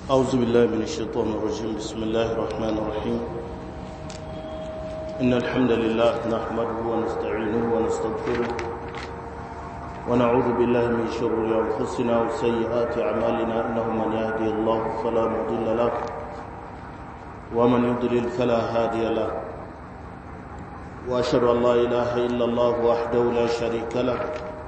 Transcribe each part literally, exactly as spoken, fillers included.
أعوذ بالله من الشيطان الرجيم بسم الله الرحمن الرحيم إن الحمد لله نحمده ونستعينه ونستغفره ونعوذ بالله من شرور أنفسنا وسيئات أعمالنا إنه من يهدي الله فلا مضل له ومن يضلل فلا هادي له وأشهد أن لا إله إلا الله وحده لا شريك له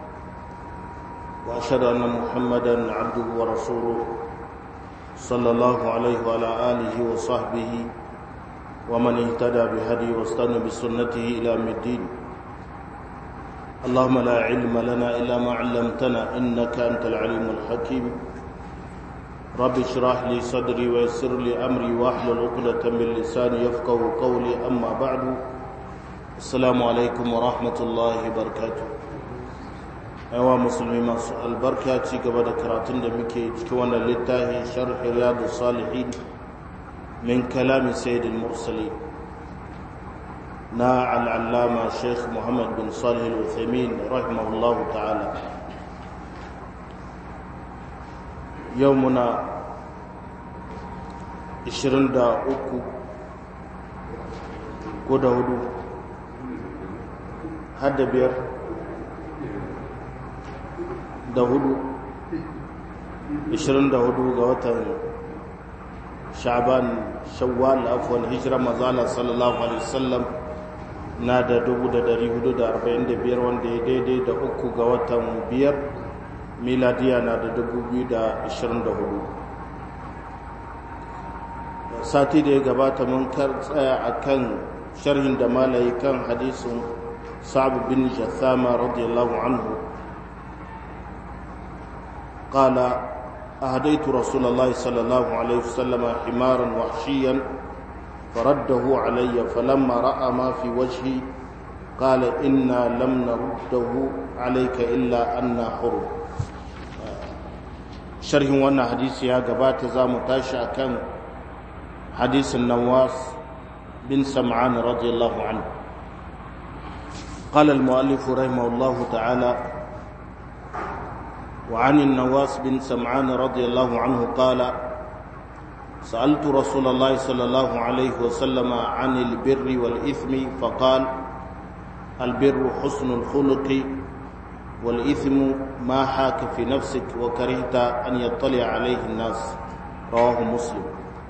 وأشهد أن محمدا عبده ورسوله صلى الله عليه وعلى آله وصحبه ومن اهتدى بهدي واستنى بسنته إلى يوم الدين اللهم لا علم لنا إلا ما علمتنا إنك أنت العليم الحكيم رب اشرح لي صدري ويسر لي أمري واحلل عقدة من لساني يفقهوا قولي أما بعد السلام عليكم ورحمة الله وبركاته yawa musulmi masu albarka ci gaba da karatun da muke cikin wannan littafi sharh riyadus salihin min kalami sayyidil mursalin na al-allama sheikh muhammad bin salih al-uthaymin rahimahullahu ta'ala yawmuna ishirin da uku ko da hudu har da biyar da hudu ishirin da hudu ga watan sha'ban shawwal afwan hijira mazala sallallahu alaihi wasallam na da dubu da dari hudu da arba'in da biyar wanda ya daidai da uku ga watan biyar miladiya na da dubu biyu da ishirin da hudu sati da ya gabata mun kar tsaya akan sharhin da malayi kan hadisin sa'ab bin jathama radiyallahu anhu قال أهديت رسول الله صلى الله عليه وسلم حمارا وحشيا فرده علي فلما رأى ما في وجهي قال إنا لم نرده عليك إلا أن حرم شرح وانا حديث يا قبات زام تاشا كان حديث النواس بن سمعان رضي الله عنه قال المؤلف رحمه الله تعالى وعن النواس بن سمعان رضي الله عنه قال سألت رسول الله صلى الله عليه وسلم عن البر والإثم فقال البر حسن الخلق والإثم ما حاك في نفسك وكرهت أن يطلع عليه الناس رواه مسلم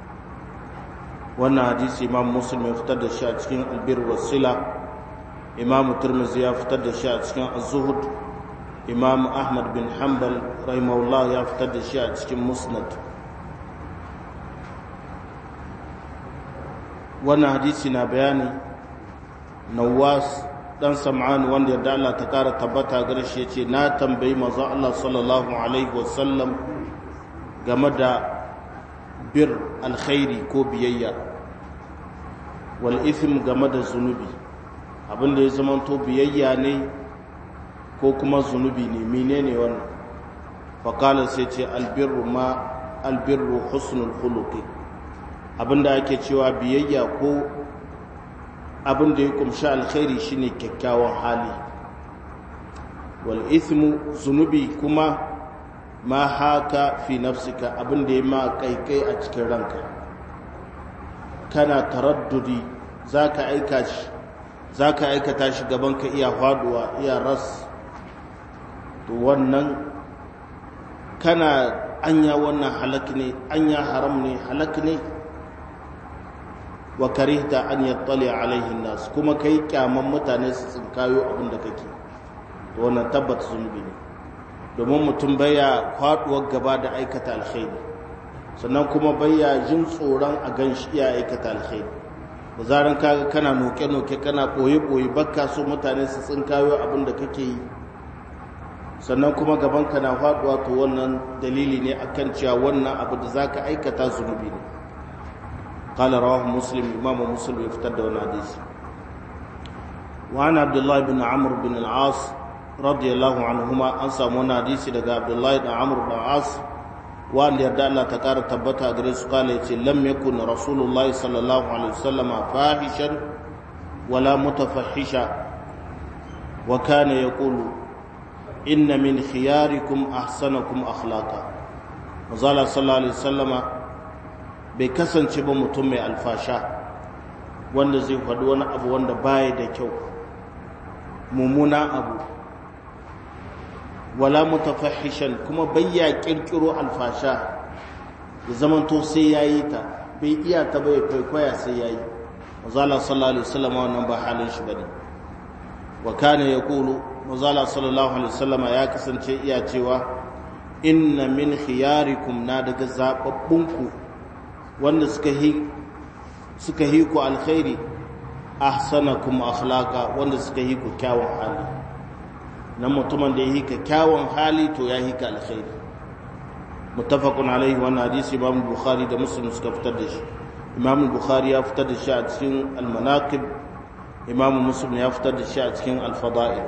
وانا حديث إمام مسلم يفتد الشيء البر والصلة إمام الترمذي يفتد الشيء الزهد imam ahmad bin hanbal rahimahullah ya fitar da shi a cikin musnad wannan hadisi na bayani nawas dan sam'an wanda ya Allah ta kara tabbata gare shi yace na tambayi manzo Allah sallallahu alaihi wasallam game da bir alkhairi ko biyayya wal ithm game da zunubi abinda ya zamanto biyayya ne ko kuma zunubi ne menene wannan faqala sai ce albirru ma albirru husnul khuluqi abinda ake cewa biyayya ko abinda ya kumshi alkhairi shine kyakkyawan hali wal ithmu zunubi kuma ma haka fi nafsika abinda ya ma kaikai a cikin ranka kana taraddudi zaka aika shi zaka aikata shi gaban ka iya faduwa iya ras to wannan kana anya wannan halak ne anya haram ne halak ne wa karihta an yattali alaihi nas kuma kai kyaman mutane su tsinkayo abin da kake to wannan tabbata zunubi ne domin mutum baya faduwar gaba da aikata alkhairi sannan kuma baya jin tsoron a gan shi iya aikata alkhairi da zaran kaga kana noke noke kana boye boye bakka so mutane su tsinkayo abin da kake yi sannan kuma gabanka na faduwa to wannan dalili ne akan cewa wannan abu da zaka aikata zunubi ne qala rawahu muslim imamu muslim ya fitar da wannan hadisi wa ana abdullah ibn amr bin al-as radiyallahu anhuma an samu wannan hadisi daga abdullah ibn amr bin al-as wanda yarda Allah ta kara tabbata gare su kala yace lam yakun rasulullahi sallallahu alaihi wasallam fahishan wala mutafahisha wa kana yaqulu inna min khiyarikum ahsanakum akhlaqa Manzala sallallahu alaihi wasallama bai kasance ba mutum mai alfasha wanda zai faɗi wani abu wanda baya da kyau mummuna abu wala mutafahishan kuma bayya kirkiro alfasha ya zamanto sai yayi ta bai iya ta bai kwaikwaya sai yayi manzala sallallahu alaihi wasallam wannan ba halin shi bane wa kana yaqulu manzala sallallahu alaihi wasallam ya kasance iya cewa inna min khiyarikum na daga zababbunku wanda suka hi suka hi ku alkhairi ahsanakum akhlaqa wanda suka hi ku kyawun hali nan mutumin da ya hi ka kyawun hali to ya hi ka alkhairi muttafaqun alaihi wannan hadisi Imam Bukhari da Muslim suka fitar da shi Imam Bukhari ya fitar da shi a cikin al-Manaqib Imam Muslim ya fitar da shi a cikin al-Fada'il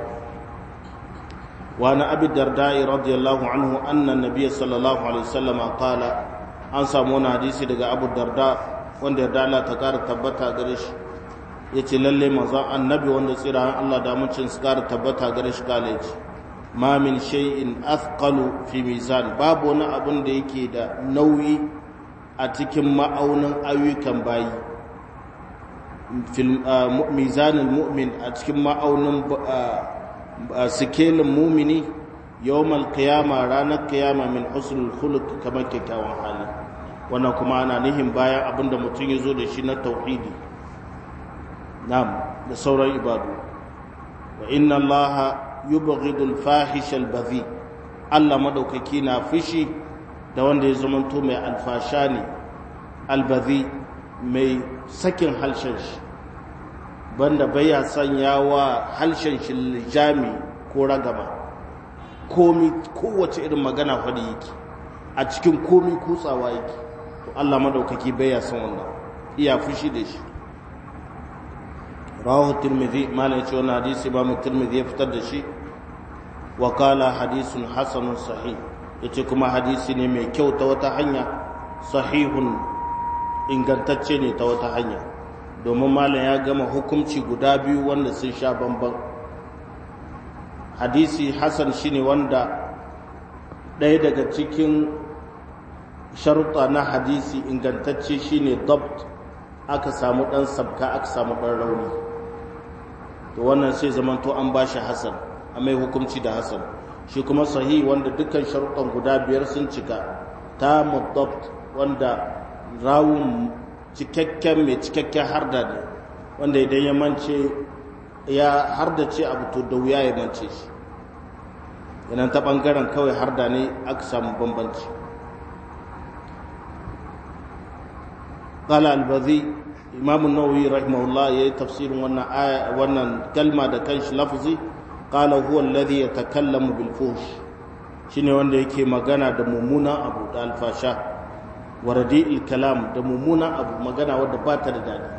wa ana Abi Darda radiyallahu anhu anna an-nabiy sallallahu alaihi wasallam qala an samu wani hadisi daga Abu Darda wanda yarda Allah ta kara tabbata gare shi yace lalle manzon annabi wanda tsira Allah da mucin su kara tabbata gare shi kale ce ma min shay'in athqalu fi mizan babu wani abun da yake da nauyi a cikin ma'aunin ayyukan bayi fil mizanul mu'min a cikin ma'aunin sikelin mu'mini yawmal qiyama ranar qiyama min husnul khuluq kamar kyakkyawan hali wannan kuma ana nihin bayan abinda mutum ya zo da shi na tauhidi na'am da sauran ibadu wa inna allaha yubghidul fahishal badhi Allah madaukaki na fishi da wanda ya zamanto mai alfasha ne albadhi mai sakin halshen shi banda baya sanya wa halshen shi lijami ko ragama komi kowace irin magana fadi yake a cikin komi kutsawa yake to Allah madaukaki baya son wannan iya fushi da shi rawahu tirmidhi malai ce wannan hadisi ba mu tirmidhi ya fitar da shi wa qala hadithun hasanun sahih yace kuma hadisi ne mai kyau ta wata hanya sahihun ingantacce ne ta wata hanya domin malam ya gama hukunci guda biyu wanda sun sha bamban hadisi hasan shine wanda ɗaya daga cikin sharuɗa na hadisi ingantacce shine dabt aka samu ɗan sabka aka samu ɗan rauni to wannan sai zamanto an bashi hasan a mai hukunci da hasan shi kuma sahi wanda dukkan sharuɗan guda biyar sun cika ta muddabt wanda rawun cikakken mai cikakken harda ne wanda idan ya mance ya hardace abu to da wuya ya mance shi idan ta ɓangaren kawai harda ne aka samu bambanci qala al-bazi imam an-nawawi rahimahullah yayi tafsirin wannan aya wannan kalma da kanshi lafzi qala huwa alladhi yatakallamu bil fuhsh shine wanda yake magana da mummunan abu da alfasha wa radi'il kalam da mummunan abu magana wanda ba ta da dadi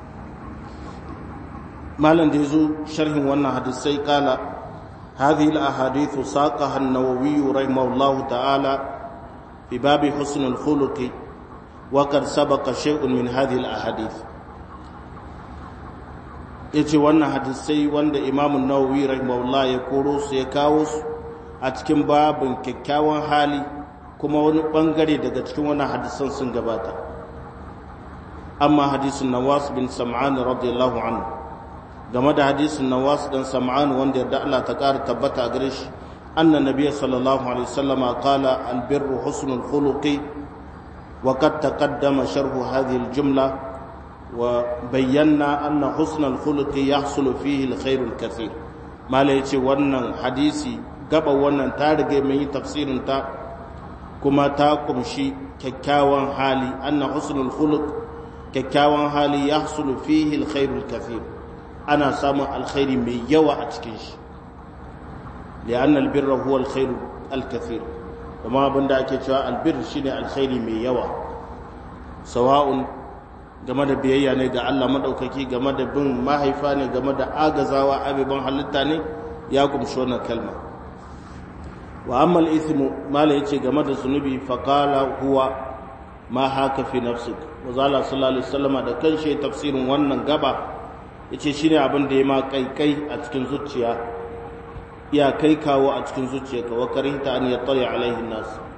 malan da yazo sharhin wannan hadisi qala hadhihi al-ahadith saqaha an-nawawi rahimahullah ta'ala fi bab husn al-khuluq wa qad sabaqa shay'un min hadhihi al-ahadith yace wannan hadisai wanda Imam an-Nawawi rahimahullah ya koro su ya kawo su a cikin babin kyakkyawan hali kuma wani bangare daga cikin wannan hadisan sun gabata amma hadisin Nawas bin Sam'an radiyallahu anhu game da hadisin Nawas dan Sam'an wanda yarda Allah ta ƙara tabbata gare shi anna nabiyyi sallallahu alaihi wasallam qala al-birru husnul khuluqi wa qad taqaddama sharhu hadhihi al-jumla وبينا أن حسن الخلق يحصل فيه الخير الكثير ما ليش wannan hadisi gaba wannan ta rige mai tafsirin ta kuma ta kumshi kyakkyawan hali anna husnul khuluq kyakkyawan hali yahsulu fihi alkhair alkathir ana samun alkhairi mai yawa a cikin shi lianna albirra huwa alkhair alkathir kuma abinda ake cewa albir shine alkhairi mai yawa sawa'un game da biyayya ne ga Allah madaukaki game da bin mahaifa ne game da agazawa abiban halitta ne ya kumshi wannan kalma wa amma al-ithmu mala yace game da zunubi fa qala huwa ma haka fi nafsik wa zalla sallallahu alaihi wasallam da kanshi tafsirin wannan gaba yace shine abin da ya ma kaikai a cikin zuciya ya kai kawo a cikin zuciyarka wa karihta an yattali alaihi nas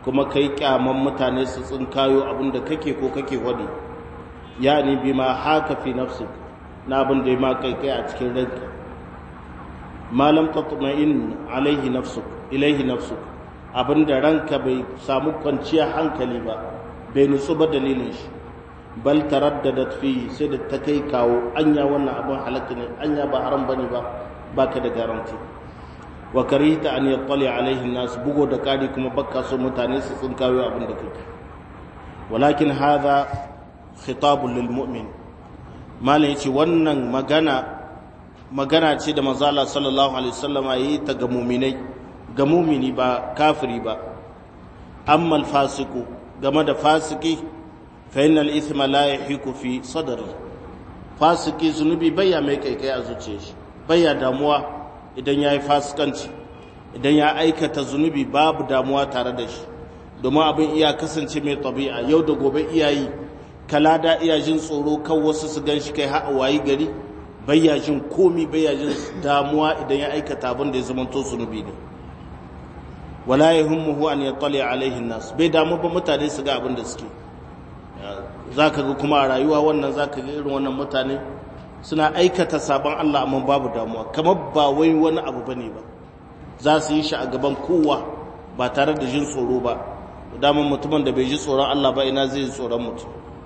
kuma kai kyaman mutane su tsinkayo abinda kake ko kake wadi yani bima haka fi nafsik na abinda ya ma kai kai a cikin ranka malam tatma'in alaihi nafsuk ilaihi nafsuk abinda ranka bai samu kwanciyar hankali ba bai nutsu ba dalilin shi bal taraddadat fi sai da ta kai kawo anya wannan abin halaka ne anya ba haram bane ba baka da garanti wa karita an yattali alaihi nas bugo da kari kuma bakka so mutane su tsinkawo abin da kake walakin hadha khitabun lil mu'min malai yace wannan magana magana ce da manzo Allah sallallahu alaihi wasallam yayi ta ga mu'minai ga mu'mini ba kafiri ba amma al fasiku game da fasiki fa innal ithma la yahiku fi sadri fasiki zunubi bayya mai kaikai a zuciyar shi bayya damuwa idan yayi fasikanci idan ya aikata zunubi babu damuwa tare da shi domin abin iya kasance mai tabi'a yau da gobe iyayi kala da iya jin tsoro kan wasu su ganshi kai har wayi gari bayya jin komi bayya jin damuwa idan ya aikata abin da ya zama to zunubi ne wala yahummuhu an yattali alaihi nas bai damu ba mutane su ga abin da suke zaka ga kuma a rayuwa wannan zaka ga irin wannan mutane suna aikata sabon Allah amma babu damuwa kamar ba wai wani abu bane ba za su yi shi a gaban kowa ba tare da jin tsoro ba daman mutumin da bai ji tsoron Allah ba ina zai ji tsoron mutum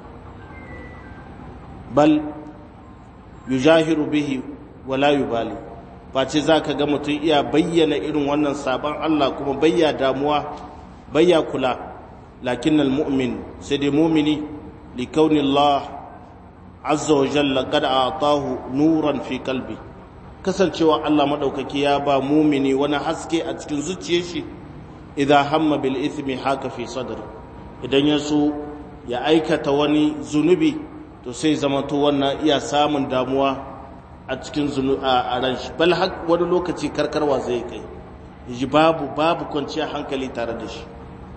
bal yujahiru bihi wala yubali face zaka ga mutum iya bayyana irin wannan sabon Allah kuma bayya damuwa bayya kula lakinnal mu'min sai dai mu'mini likauni Allah azza wa jalla qad a'tahu nuran fi qalbi kasancewa Allah madaukaki ya ba mu'mini wani haske a cikin zuciyar shi idan hamma bil ithmi haka fi sadri idan ya so ya aikata wani zunubi to sai zama to wannan iya samun damuwa a cikin zunu a ran shi bal har wani lokaci karkarwa zai kai ji babu babu kwanciyar hankali tare da shi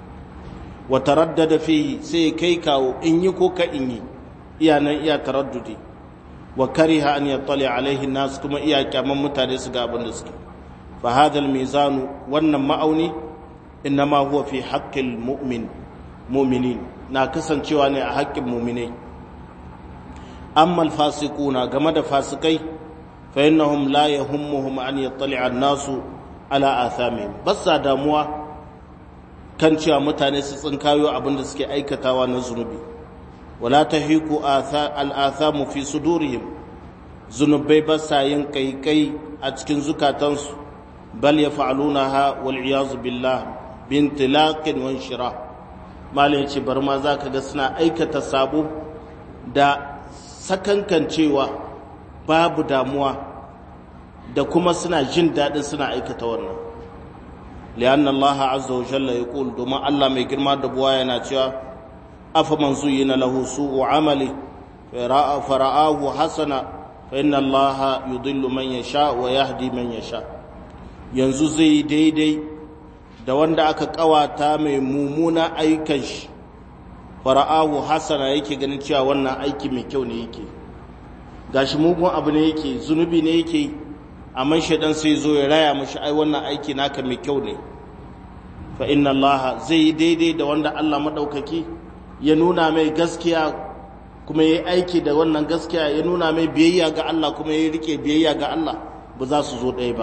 wa taraddada fihi sai kai kawo in yi ko ka in yi iya nan iya taraddudi wa kariha an yattali alaihi nas kuma iya kyaman mutane su ga abin da suke fa hadha al mizan wannan ma'auni innama huwa fi haqqil mu'min mu'minin na kasancewa ne a haƙƙin mu'minai amma al fasiquna game da fasikai fa innahum la yahummuhum an yattali'a an-nasu ala athamihim basa damuwa kan cewa mutane su tsinkayo abin da suke aikatawa na zunubi wala tahiku al-athamu fi sudurihim zunubai basa yin kaikai a cikin zukatansu bal yaf'alunaha wal iyaz billah bintilaqin wa inshirah malai ce bar ma zaka ga suna aikata sabo da sakankancewa babu damuwa da kuma suna jin dadin suna aikata wannan lianna Allah azza wa jalla yaqul duma Allah mai girma da buwa yana cewa afa man zuyina lahu su'u amali fa fara'ahu hasana fa inna Allah yudillu man yasha wa yahdi man yasha yanzu zai daidai da wanda aka kawata mai mumuna aikan shi fara'ahu hasana yake ganin cewa wannan aiki mai kyau ne yake gashi mugun abu ne yake zunubi ne yake amma shedan sai zo ya raya mashi ai wannan aiki naka mai kyau ne fa inna allaha zai daidai da wanda Allah madaukaki ya nuna mai gaskiya kuma yayi aiki da wannan gaskiya ya nuna mai biyayya ga Allah kuma ya rike biyayya ga Allah ba za su zo ɗaya ba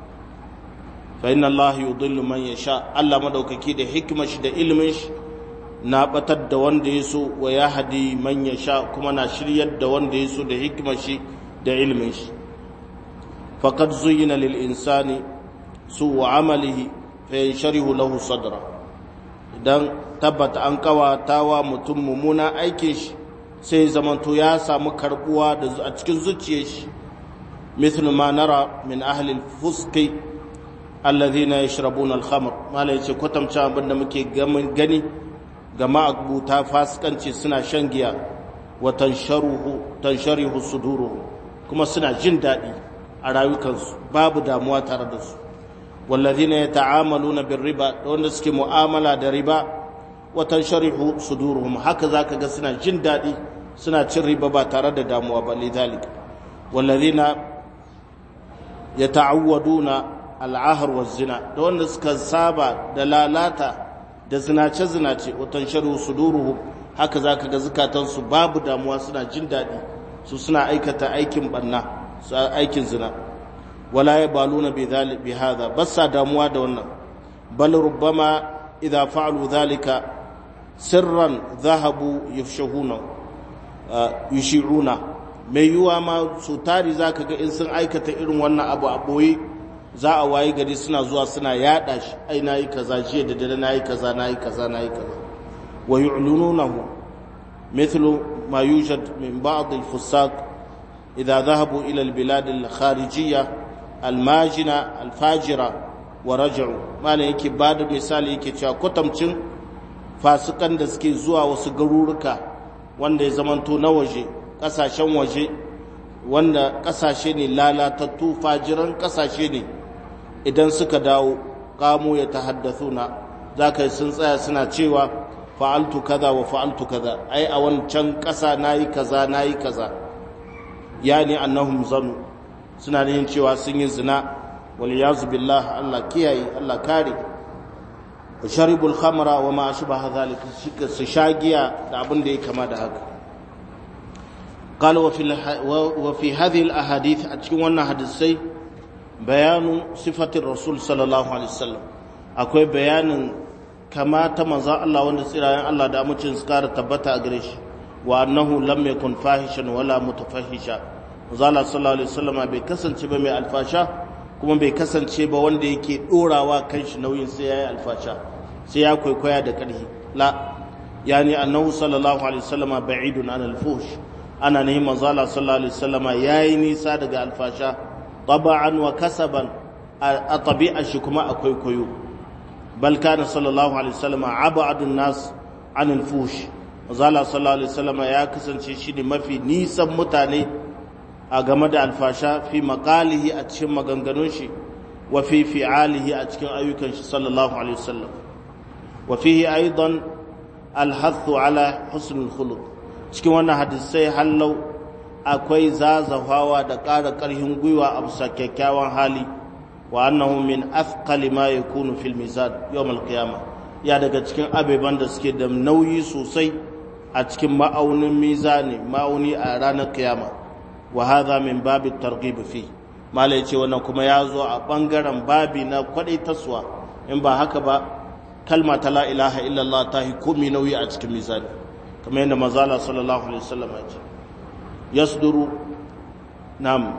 fa inna allaha yudillu man yasha Allah madaukaki da hikimar shi da ilimin shi na batar da wanda ya so wa ya hadi man ya sha kuma na shiryar da wanda ya so da hikimar shi da ilmin shi faqad zuyyina lil insani su'u amalihi fa yansharihu lahu sadra idan tabbata an kawatawa mutum mumuna aikin shi sai zamanto ya samu karbuwa da a cikin zuciyar shi mithlu ma nara min ahli al-fusqi alladhina yashrabuna al-khamr mala yace kwatamta abinda muke gani ga ma'abuta fasikanci suna shan giya wa tansharuhu tansharihu suduruhu kuma suna jin daɗi a rayukansu babu damuwa tare da su wallazina yata'amaluna bir riba da wanda suke mu'amala da riba wa tansharihu suduruhum haka zaka ga suna jin daɗi suna cin riba ba tare da damuwa ba lidalik wallazina yata'awwaduna al'ahr waz zina da wanda suka saba da lalata da zinace zinace watan sharu suduruhum haka zaka ga zukatansu babu damuwa suna jin daɗi su suna aikata aikin banna su aikin zina wala yabaluna bi dhalika bi hadha bassa damuwa da wannan bal rubbama idha fa'alu dhalika sirran dhahabu yafshahuna yushi'una mai yiwa ma su tari zaka ga in sun aikata irin wannan abu a boye za a wayi gari suna zuwa suna yada shi ai nayi kaza jiya da dare nayi kaza nayi kaza nayi kaza wa yu'linunahu mithlu ma yujad min ba'd al-fusaq idha dhahabu ila al-bilad al-kharijiyya al-majina al-fajira wa raja'u malai yake bada misali yake cewa kwatamcin fasikan da suke zuwa wasu garuruka wanda ya zamanto na waje kasashen waje wanda kasashe ne lalatattu fajiran kasashe ne idan suka dawo kamo ya tahaddathuna zaka yi sun tsaya suna cewa fa'altu kaza wa fa'altu kaza ai a wancan kasa nayi kaza nayi kaza yani annahum zanu suna yin cewa sun yi zina wal yazu billah Allah kiyaye Allah kare sharibul khamra wa ma ashbaha zalika shika su shagiya da abin da yake kama da haka قال وفي وفي هذه الاحاديث اتكون wannan hadisai bayanu sifatir rasul sallallahu alaihi wasallam akwai bayanin kamata manzo Allah wanda tsirayen Allah da amincin skara tabbata a gare shi wa annahu lam yakun fahishan wala mutafahisha manzo Allah sallallahu alaihi wasallam bai kasance ba mai alfasha kuma bai kasance ba wanda yake dorawa kanshi nauyin sai yayi alfasha sai ya kwaikwaya da karhi la yani annahu sallallahu alaihi wasallam ba'idun anil fuhsh ana ne manzala sallallahu alaihi wasallama yayi nisa daga alfasha taba'an wa kasaban a tabi'a shi kuma akwai koyo bal kana sallallahu alaihi wasallama abadun nas anil fush manzala sallallahu alaihi wasallama ya kasance shi ne mafi nisan mutane a game da alfasha fi maqalihi a cikin maganganun shi wa fi fi'alihi a cikin ayyukan shi sallallahu alaihi wasallam wa fihi aidan alhathu ala husnul khuluq cikin wannan hadisai hallau akwai zazafawa da ƙara ƙarfin gwiwa a bisa kyakkyawan hali wa annahu min athqali ma yakunu fil mizan yawm al-qiyama ya daga cikin abeban da suke da nauyi sosai a cikin ma'aunin mizani ma'auni a ranar kiyama wa hadha min babi targhib fi malai ce wannan kuma ya zo a bangaren babi na kwadaitarwa in ba haka ba kalma ta la ilaha illallah ta hi komi nauyi a cikin mizani kamar yadda mazala sallallahu alaihi wasallam ya ce yasduru nam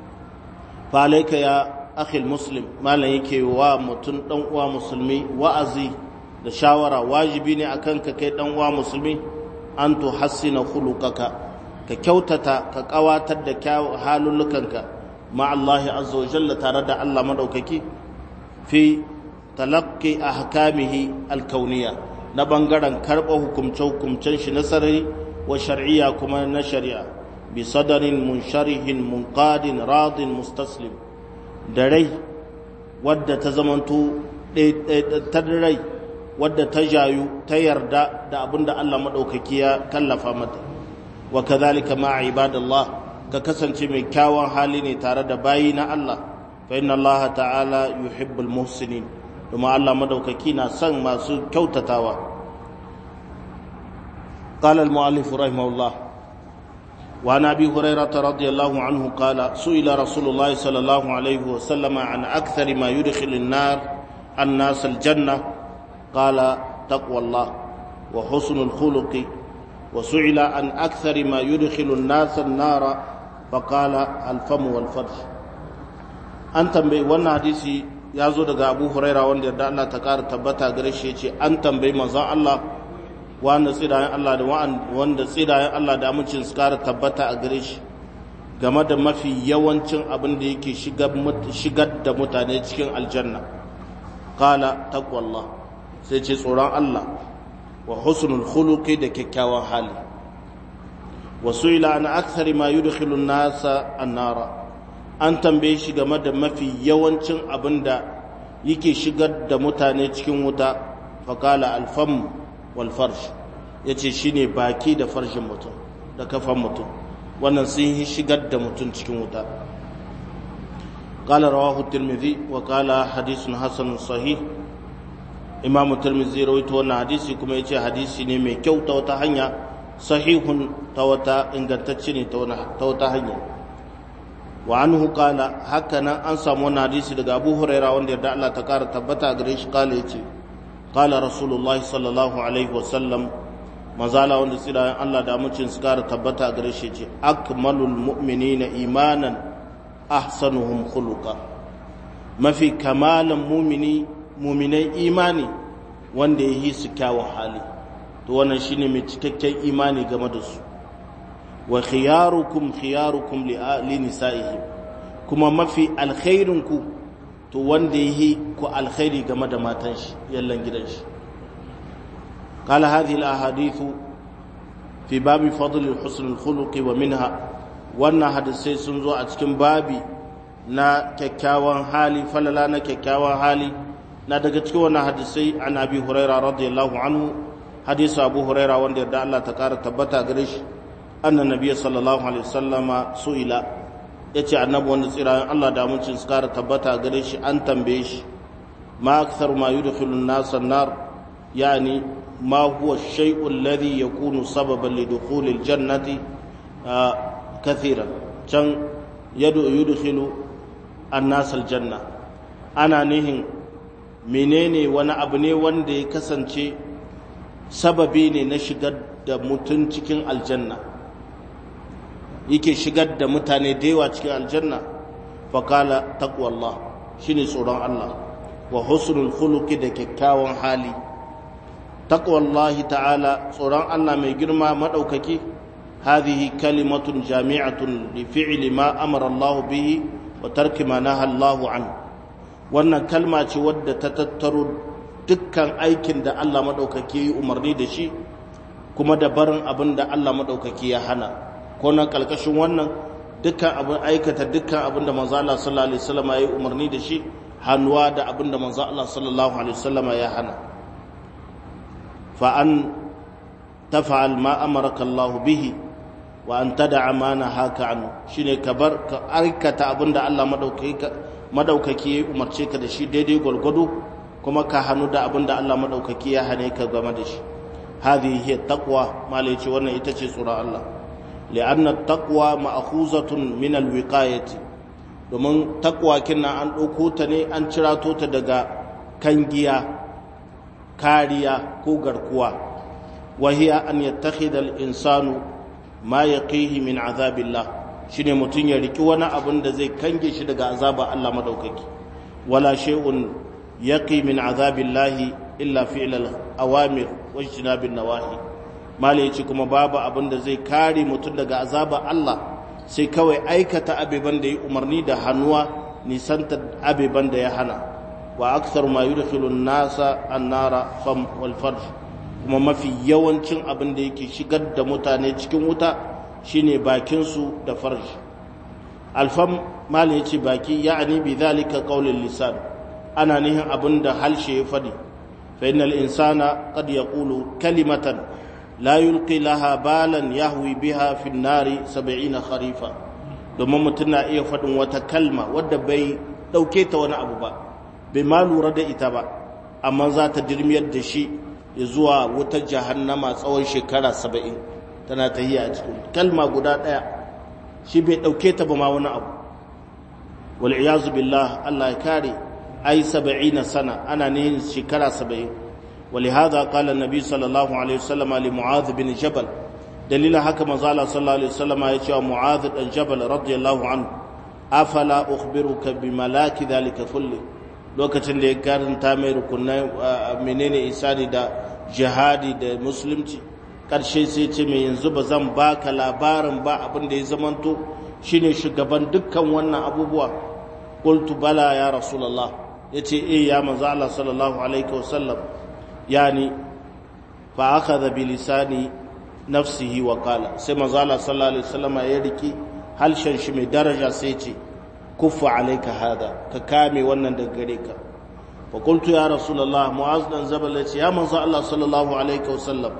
fa alayka ya akhi muslim malan yake wa mutun dan uwa musulmi wa'azi da shawara wajibi ne akan ka kai dan uwa musulmi an tuhassina khuluqaka ka kyautata ka kawatar da halulukanka ma Allah azza wa jalla tare da Allah madaukaki fi talaqqi ahkamihi alkauniyya na bangaren karɓa hukumce-hukumcen shi na sarari wa shar'iyya kuma na shari'a bi sadarin munsharihin munqadin radin mustaslim da rai wadda ta zamanto ta rai wadda ta jayu ta yarda da abinda Allah madaukaki ya kallafa mata wa kadhalika ma ibadallah ka kasance mai kyawun hali ne tare da bayi na Allah fa inna Allah ta'ala yuhibbul muhsinin kuma Allah madaukaki na son masu kyautatawa قال المؤلف رحمه الله وعن ابي هريره رضي الله عنه قال سئل رسول الله صلى الله عليه وسلم عن اكثر ما يدخل النار الناس الجنه قال تقوى الله وحسن الخلق وسئل عن اكثر ما يدخل الناس النار فقال الفم والفرج an tambayi wannan hadisi ya zo daga Abu Huraira wanda da Allah ta kara tabbata gare shi yace an tambayi manzon Allah wanda tsidayen Allah da wanda tsidayen Allah da amincin su kara tabbata a gare shi game da mafi yawancin abin da yake shigar da mutane cikin aljanna qala taqwallah sai ce tsoron Allah wa husnul khuluqi da kyakkyawan hali wa su'ila an akthari ma yudkhilu an-nasa an-nara an tambaye shi game da mafi yawancin abin da yake shigar da mutane cikin wuta faqala al-fam wal farj yace shine baki da farjin mutum da kafan mutum wannan sun yi shigar da mutum cikin wuta qala rawahu at-tirmidhi wa qala hadithun hasan sahih imamu tirmidhi rawaito wannan hadisi kuma yace hadisi ne mai kyau ta wata hanya sahihun ta wata ingantacce ne ta wata hanya wa anhu qala hakanan an samu wannan hadisi daga Abu Hurairah wanda yarda Allah ta kara tabbata gare shi kala yace qala rasulullahi sallallahu alaihi wasallam mazala wanda tsira Allah da amincin su kara tabbata gare shi yace akmalul mu'minina imanan ahsanuhum khuluqa mafi kamalan mu'mini mu'minai imani wanda yayi su kyawun hali to wannan shine mai cikakken imani game da su wa khiyarukum khiyarukum li nisa'ihim kuma mafi alkhairin ku to wanda yi ku alkhairi game da matan shi yallan gidan shi qala hadhihi alahadithu fi babi fadl husn alkhuluq wa minha wannan hadisi sun zo a cikin babi na kyakkyawan hali falala na kyakkyawan hali na daga cikin wannan hadisi an abi hurairah radiyallahu anhu hadisi abu hurairah wanda yarda Allah ta kara tabbata gare shi anna nabiyyi sallallahu alaihi wasallama su'ila yace annabi wanda tsirayen Allah da mun cin skara tabbata gare shi an tambaye shi ma akthar ma yudkhilu an-nas an-nar yani ma huwa ash-shay'u alladhi yakunu sababan li dukhuli al-jannati kathiran can yadu yudkhilu an-nas al-janna ana nihin menene wani abu ne wanda ya kasance sababi ne na shigar da mutum cikin aljanna yake shigar da mutane da yawa cikin aljanna faqala taqwallah shine tsoron Allah wa husnul khuluqi da kyakkyawan hali taqwallahi ta'ala tsoron Allah mai girma madaukaki hadhihi kalimatun jami'atun li fi'li ma amara Allah bihi wa tarki ma naha Allah an wannan kalma ce wadda ta tattaro dukkan aikin da Allah madaukaki ya umarni da shi kuma da barin abin da Allah madaukaki ya hana ko nan kalkashin wannan dukkan abin aikata dukkan abin da manzo Allah sallallahu alaihi wasallam ya umarni da shi hannuwa da abin da manzo Allah sallallahu alaihi wasallam ya hana fa an taf'al ma amaraka Allah bihi wa an tad'a ma nahaka anhu shine ka bar ka aikata abin da Allah madaukaki madaukaki ya umarce ka da shi daidai gurgudu kuma ka hannu da abin da Allah madaukaki ya hane ka game da shi hadhihi hiya taqwa malai ce wannan ita ce tsoron Allah لأن التقوى مأخوذة من الوقاية domin takwa kina an ɗauko ta ne an cirato ta daga kangiya kariya ko garkuwa wahiya an yattakhidha al-insanu ma yaqihi min azabillah shine mutun ya riki wani abin da zai kange shi daga azaba Allah madaukaki wala shay'un yaqi min azabillahi illa fi'l al-awamir wa ijtinabin nawahi mala ya ce kuma babu abin da zai kare mutum daga azabar Allah sai kawai aikata abeban da ya umarni da hannuwa nisanta abeban da ya hana wa aksar ma yudkhilu an-nasa an-nara fam wal farj kuma mafi yawancin abin da yake shigar da mutane cikin wuta shine bakin su da farj alfam mala ya ce baki ya'ani bi dhalika qawlul lisan ana nihin abin da halshe ya fadi fa innal insana qad yaqulu kalimatan la yulqi laha balan yahwi biha fi nari sab'ina kharifa domin mutum na iya faɗin wata kalma wadda bai ɗauke ta wani abu ba bai ma lura da ita ba amma za ta dirmiyar da shi ya zuwa wutar jahannama tsawon shekara saba'in tana tahiya a cikin kalma guda ɗaya shi bai ɗauke ta ba ma wani abu wal iyazu billah Allah ya kare ai sab'ina sana ana ne shekara saba'in ولهذا قال النبي صلى الله عليه وسلم لمعاذ بن جبل دليل حكم زال صلى الله عليه وسلم يا معاذ بن جبل رضي الله عنه افلا اخبرك بملاك ذلك كله lokacin da ya karanta mai rukunai menene isani da jihadi da musulunci karshe sai ce mai yanzu ba zan baka labarin ba abin da ya zamanto shine shugaban dukkan wannan abubuwa qultu bala ya rasulullah yace eh ya manzo Allah sallallahu alaihi wasallam yani fa akhadha bi lisani nafsihi wa qala sai manzo Allah sallallahu alaihi wasallam ya riki halshen shi mai daraja sai ce kuffa alayka hada ka kame wannan daga gare ka fa qultu ya rasulullah mu'az dan jabal ya ce ya manzo Allah sallallahu alaihi wasallam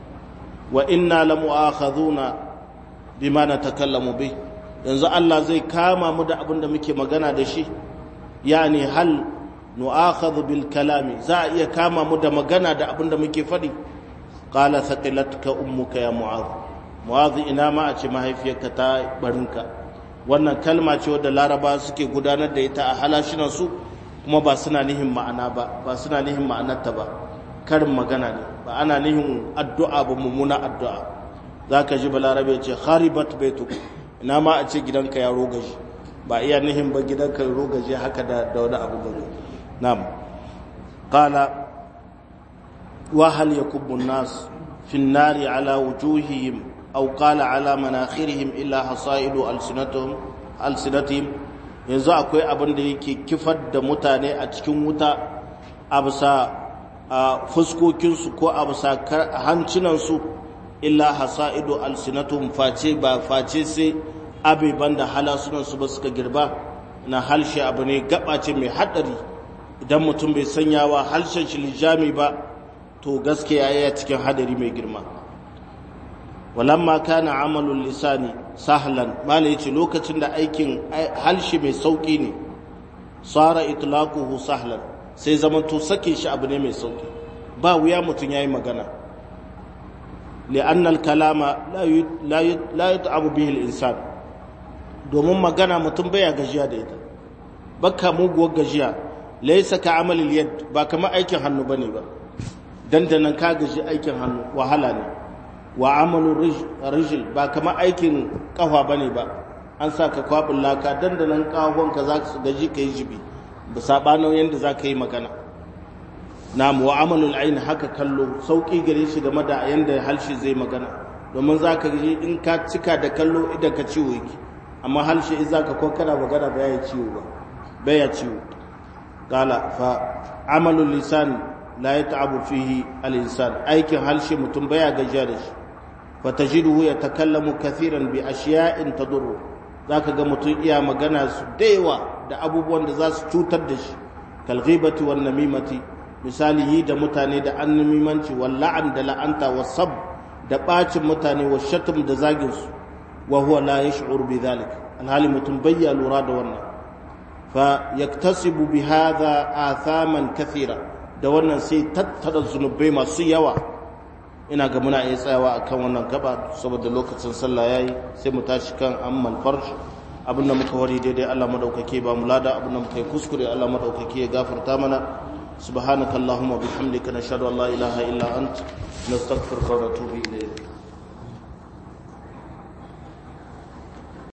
wa inna lamu'akhadhuna bima natakallamu bi yanzu Allah zai kama mu da abin da muke magana da shi yani hal nu'akhadhu bil kalami za a iya kama mu da magana da abin da muke faɗi qala thaqilatka ummuka ya mu'adh mu'adh ina ma a ce mahaifiyarka ta barinka wannan kalma ce wadda laraba suke gudanar da ita a halashinan su kuma ba suna nihin ma'ana ba ba suna nihin ma'anarta ba karin magana ne ba ana nihin addu'a ba mummuna addu'a zaka ji balarabe ce kharibat baituk ina ma a ce gidanka ya rogaje ba iya nihin ba gidanka ya rogaje haka da da wani abu gaba na'am qala wa hal yakubbu an-nas fi an-nari ala wujuhihim aw qala ala manakhirihim illa hasaidu alsinatuhum alsinatihim yanzu akwai abin da yake kifar da mutane a cikin wuta a bisa fuskokinsu ko a bisa hancinansu illa hasaidu alsinatuhum face ba face sai abeban da halasunansu ba suka girba na halshe abu ne gaba ce mai haɗari idan mutum bai sanyawa halshen shi lijami ba to gaskiya ya cikin hadari mai girma walamma kana amalul lisani sahlan mala yace lokacin da aikin halshi mai sauki ne sara itlaquhu sahlan sai zamanto sake shi abu ne mai sauki ba wuya mutun yayi magana li'anna al-kalama la la yat'abu bihi al-insan domin magana mutum baya gajiya da ita baka muguwar gajiya laysa ka amalil yad ba kamar aikin hannu bane ba dandanan ka gaji aikin hannu wahala ne wa amalu rijil ba kamar aikin kafa bane ba an sa ka kwabin laka dandanan kawon ka za ka gaji ka yi jibi ba sabanin yanda za ka yi magana na'am wa amalul ayn haka kallo sauki gare shi game da yanda halshi zai magana domin za ka ji in ka cika da kallo idan ka ciwo yake amma halshi in za ka kokara magana ba ya ciwo ba ba ya ciwo qala fa amalul lisan la yata'abu fihi al-insan aikin halshi mutum baya gajiya da shi fatajiduhu yatakallamu kathiran bi ashiya'in tadur zaka ga mutum iya magana su daiwa da abubuwan da za su cutar da shi kal ghibati wan namimati misali yi da mutane da annamimanci wal la'an da la'anta was sab da bacin mutane was shatm da zagin su wa huwa la yash'ur bi dhalik alhali mutum bayya lura da wannan fa yaktasibu bi hadha athaman kathira da wannan sai tattara zunubai masu yawa ina ga muna iya tsayawa akan wannan gaba saboda lokacin sallah yayi sai mu tashi kan ammal farj abinda muka wari daidai Allah madaukake ba mu lada abinda muka yi kuskure Allah madaukake ya gafarta mana subhanakallahumma bihamdika nashhadu an la ilaha illa anta nastaghfiruka wa natubu ilayk